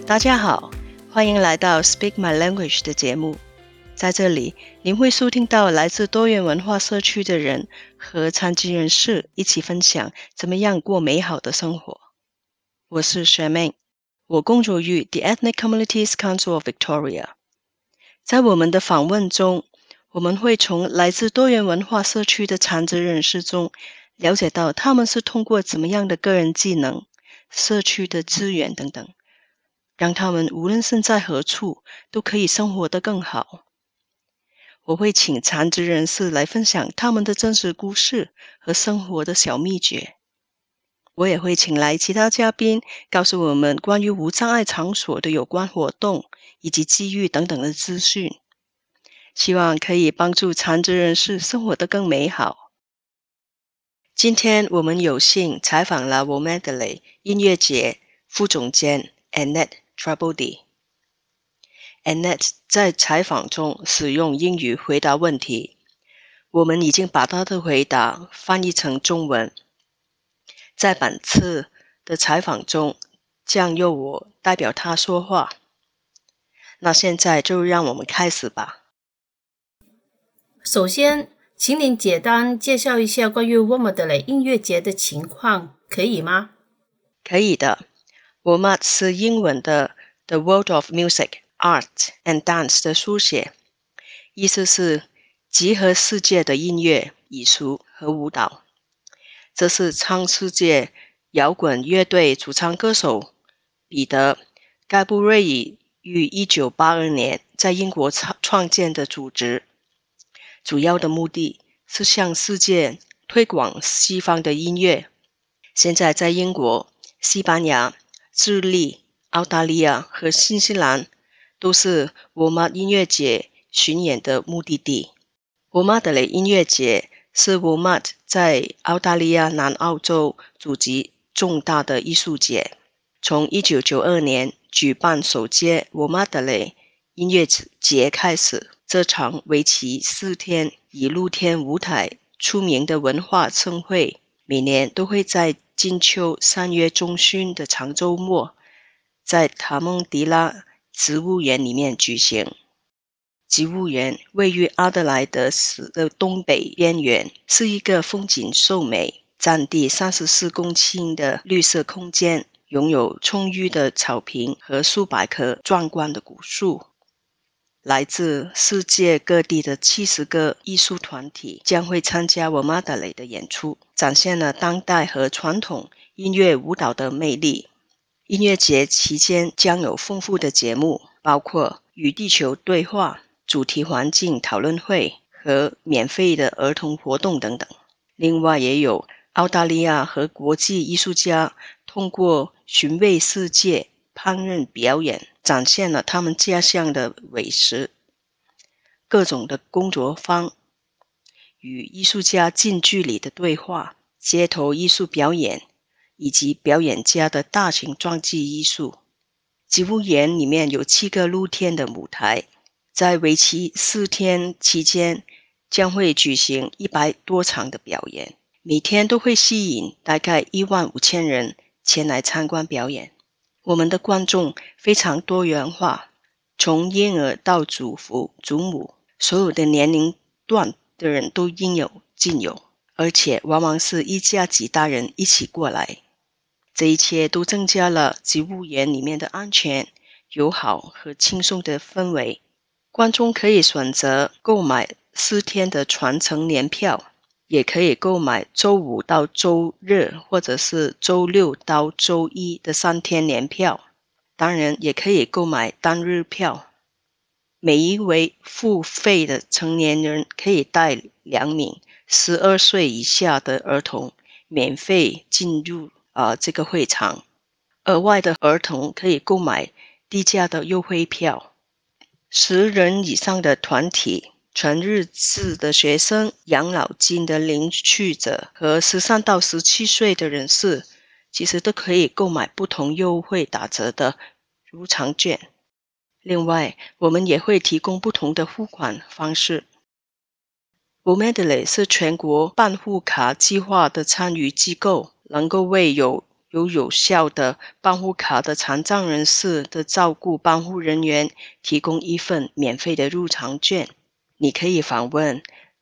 大家好，欢迎来到 Speak My Language 的节目。在这里，您会收听到来自多元文化社区的人和残疾人士一起分享怎么样过美好的生活。我是 Charmaine， 我工作于 The Ethnic Communities Council of Victoria。在我们的访问中，我们会从来自多元文化社区的残疾人士中了解到他们是通过怎么样的个人技能、社区的资源等等，让他们无论身在何处都可以生活得更好。我会请残疾人士来分享他们的真实故事和生活的小秘诀。我也会请来其他嘉宾告诉我们关于无障碍场所的有关活动以及机遇等等的资讯，希望可以帮助残疾人士生活得更美好。今天我们有幸采访了Womadelaide音乐节副总监 Annette Tribaudy。Annette 在采访中使用英语回答问题，我们已经把她的回答翻译成中文。在本次的采访中，将由我代表她说话。那现在就让我们开始吧。 首先，请您简单介绍一下关于Womadelaide音乐节的情况，可以吗？ 可以的。Womad 是英文的 The World of Music, Art and Dance 的书写，意思是集合世界的音乐、艺术和舞蹈。这是唱世界摇滚乐队主唱歌手彼得·盖布瑞尔于1982年在英国创建的组织，主要的目的是向世界推广西方的音乐。现在在英国、西班牙、智利、澳大利亚和新西兰都是Womad音乐节巡演的目的地。Womadelaide音乐节是Womad在澳大利亚南澳洲组织重大的艺术节，从1992年举办首届Womadelaide音乐节开始，这场为期4天以露天舞台出名的文化盛会，每年都会在金秋3月中旬的长周末，在塔蒙迪拉植物园里面举行。植物园位于阿德莱德市的东北边缘，是一个风景秀美、占地34公顷的绿色空间，拥有充裕的草坪和数百棵壮观的古树。来自世界各地的70个艺术团体将会参加Womadelaide的演出，展现了当代和传统音乐舞蹈的魅力。音乐节期间将有丰富的节目，包括与地球对话、主题环境讨论会和免费的儿童活动等等。另外也有澳大利亚和国际艺术家通过寻味世界烹饪表演，展现了他们家乡的美食。各种的工作坊与艺术家近距离的对话，街头艺术表演以及表演家的大型装置艺术。植物园里面有7个露天的舞台，在为期4天期间将会举行100多场的表演，每天都会吸引大概15000人前来参观表演。我们的观众非常多元化，从婴儿到祖父、祖母，所有的年龄段的人都应有尽有，而且往往是一家几大人一起过来。这一切都增加了植物园里面的安全、友好和轻松的氛围。观众可以选择购买4天的全程年票，也可以购买周5到周日或者是周6到周1的3天年票，当然也可以购买单日票。每一位付费的成年人可以带2名12岁以下的儿童免费进入这个会场，额外的儿童可以购买低价的优惠票。10人以上的团体、全日制的学生、养老金的领取者和13到17岁的人士，其实都可以购买不同优惠打折的入场券。另外，我们也会提供不同的付款方式。Womadelaide是全国办户卡计划的参与机构，能够为有有效的帮护卡的残障人士的照顾帮护人员提供一份免费的入场券。你可以访问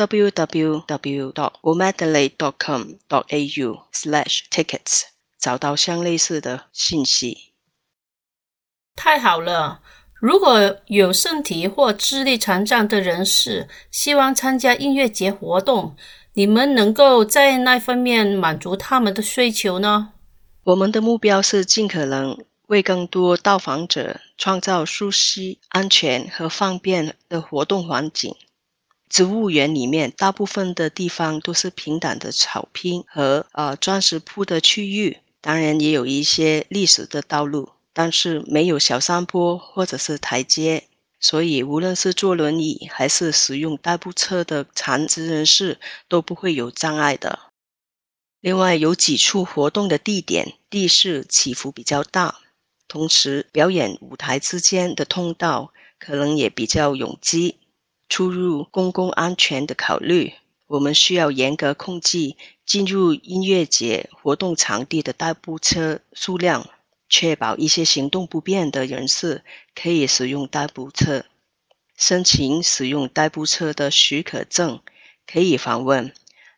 www.womadelaide.com.au/tickets 找到相类似的信息。 太好了！如果有身体或智力残障的人士希望参加音乐节活动，你们能够在哪方面满足他们的需求呢？ 我们的目标是尽可能为更多到访者创造舒适、安全和方便的活动环境。植物园里面大部分的地方都是平坦的草坪和砖石铺的区域，当然也有一些历史的道路，但是没有小山坡或者是台阶，所以无论是坐轮椅还是使用代步车的残疾人士都不会有障碍的。另外有几处活动的地点地势起伏比较大，同时表演舞台之间的通道可能也比较拥挤。出入公共安全的考虑，我们需要严格控制进入音乐节活动场地的代步车数量，确保一些行动不便的人士可以使用代步车。申请使用代步车的许可证，可以访问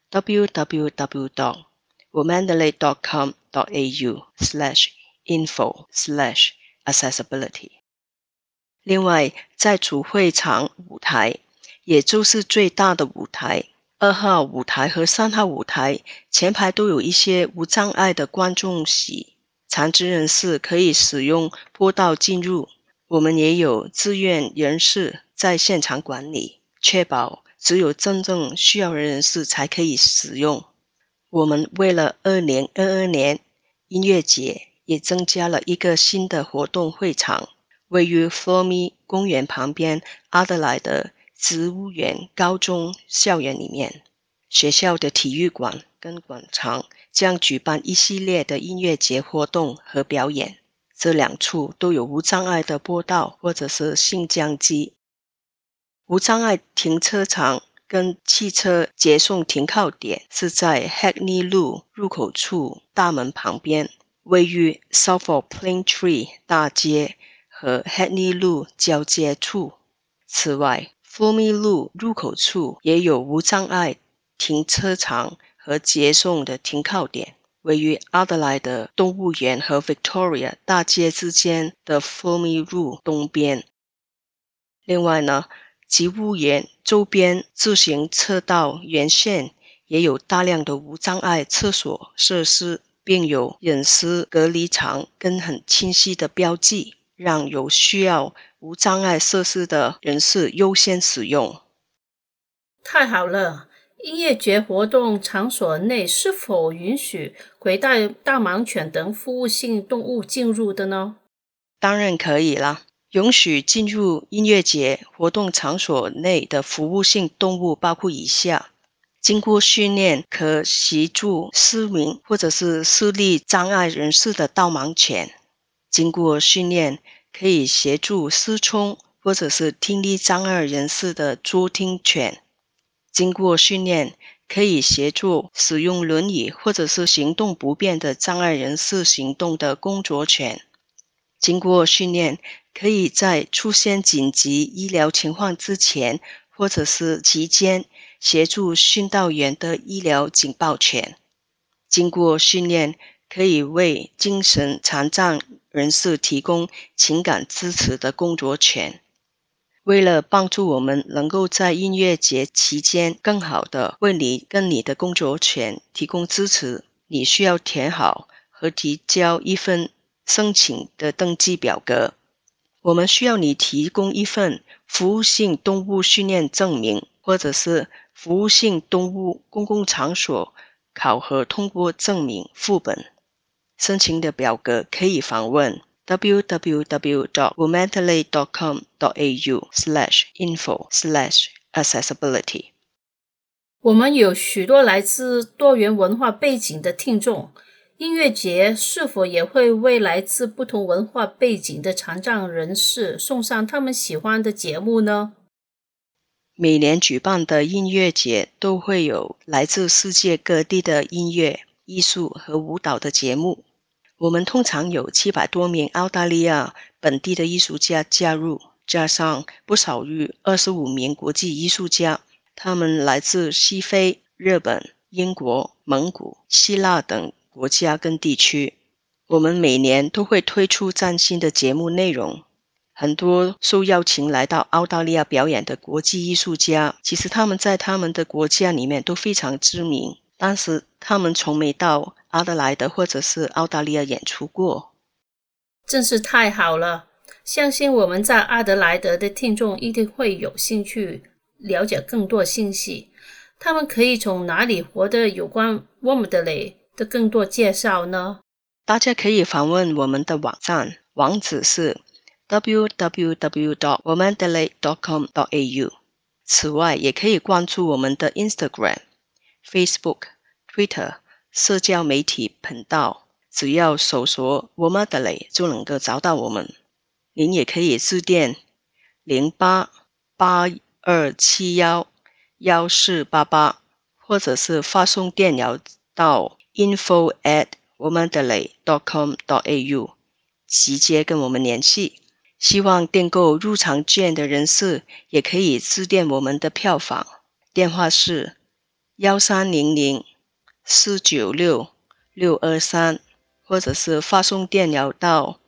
www.womadelaide.com.au/info/accessibility。另外，在主会场舞台，也就是最大的舞台，2号舞台和3号舞台前排都有一些无障碍的观众席，残疾人士可以使用坡道进入。我们也有志愿人士在现场管理，确保只有真正需要的人士才可以使用。我们为了2022年音乐节也增加了一个新的活动会场，位于 Flomy 公园旁边阿德莱德植物园高中校园里面。学校的体育馆跟广场将举办一系列的音乐节活动和表演，这两处都有无障碍的坡道或者是升降机。无障碍停车场跟汽车接送停靠点是在 Hackney 路入口处大门旁边，位于 Southall Plaintree 大街和 Hackney 路交接处。此外 Flomy 路入口处也有无障碍停车场和接送的停靠点，位于阿德莱德动物园和 Victoria 大街之间的 Flomy 路东边。另外呢，植物园周边自行车道沿线也有大量的无障碍厕所设施，并有隐私隔离墙跟很清晰的标记，让有需要无障碍设施的人士优先使用。 太好了！音乐节活动场所内是否允许携带大盲犬等服务性动物进入的呢？ 当然可以啦。允许进入音乐节活动场所内的服务性动物包括以下：经过训练可协助失明或者是视力障碍人士的导盲犬；经过训练可以协助失聪或者是听力障碍人士的助听犬；经过训练可以协助使用轮椅或者是行动不便的障碍人士行动的工作犬；经过训练可以在出现紧急医疗情况之前或者是期间协助训导员的医疗警报犬；经过训练可以为精神残障人士提供情感支持的工作犬。为了帮助我们能够在音乐节期间更好地为你跟你的工作犬提供支持，你需要填好和提交一份申请的登记表格。我们需要你提供一份服务性动物训练证明，或者是服务性动物公共场所考核通过证明副本。申请的表格可以访问 www.womadelaide.com.au/info/accessibility。 我们有许多来自多元文化背景的听众，音乐节是否也会为来自不同文化背景的残障人士送上他们喜欢的节目呢？ 每年举办的音乐节都会有来自世界各地的音乐、艺术和舞蹈的节目。 我们通常有700多名澳大利亚本地的艺术家加入，加上不少于25名国际艺术家，他们来自西非、日本、英国、蒙古、希腊等国家跟地区。我们每年都会推出崭新的节目内容。很多受邀请来到澳大利亚表演的国际艺术家，其实他们在他们的国家里面都非常知名，但是他们从没到阿德莱德或者是澳大利亚演出过。 真是太好了，相信我们在阿德莱德的听众一定会有兴趣了解更多信息。他们可以从哪里获得有关 Womadelaide 的更多介绍呢？ 大家可以访问我们的网站，网址是 www.womadelaide.com.au。 此外，也可以关注我们的 Instagram、Facebook、Twitter 社交媒体频道，只要搜索 Womadelaide 就能够找到我们。您也可以致电0882711488，或者是发送电邮到 info@womadelaide.com.au， 直接跟我们联系。希望订购入场券的人士也可以致电我们的票房，电话是1300-496-623，或者是发送电邮到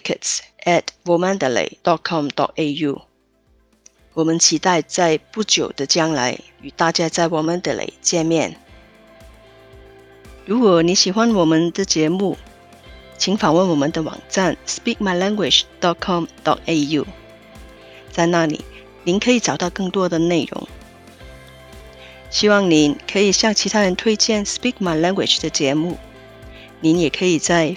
tickets@womadelaide.com.au。 我们期待在不久的将来与大家在Womadelaide见面。如果你喜欢我们的节目，请访问我们的网站 speakmylanguage.com.au， 在那里您可以找到更多的内容。希望您可以向其他人推荐 Speak My Language 的节目。您也可以在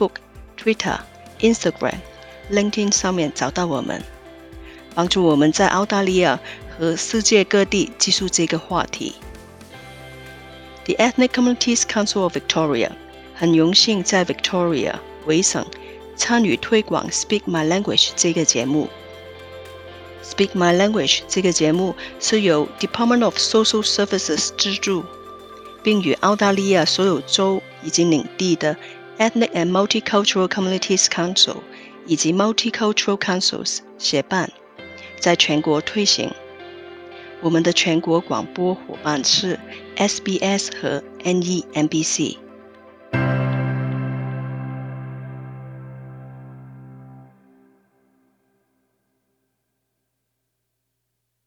Facebook、Twitter、Instagram、LinkedIn 上面找到我们，帮助我们在澳大利亚和世界各地继续这个话题。The Ethnic Communities Council of Victoria 很荣幸在 Victoria 维省参与推广 Speak My Language 这个节目。Speak My Language 这个节目是由 Department of Social Services 资助，并与澳大利亚所有州以及领地的 Ethnic and Multicultural Communities Council 以及 Multicultural Councils 协办，在全国推行。我们的全国广播伙伴是 SBS 和 NEMBC。